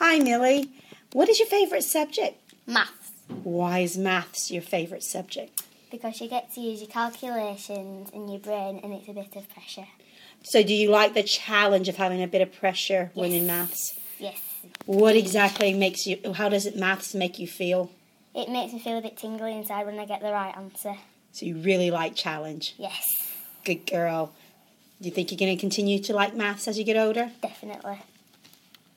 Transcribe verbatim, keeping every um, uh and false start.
Hi, Millie. What is your favourite subject? Maths. Why is maths your favourite subject? Because you get to use your calculations in your brain and it's a bit of pressure. So do you like the challenge of having a bit of pressure when Yes. in maths? Yes. What exactly makes you, how does it maths make you feel? It makes me feel a bit tingly inside when I get the right answer. So you really like challenge? Yes. Good girl. Do you think you're going to continue to like maths as you get older? Definitely.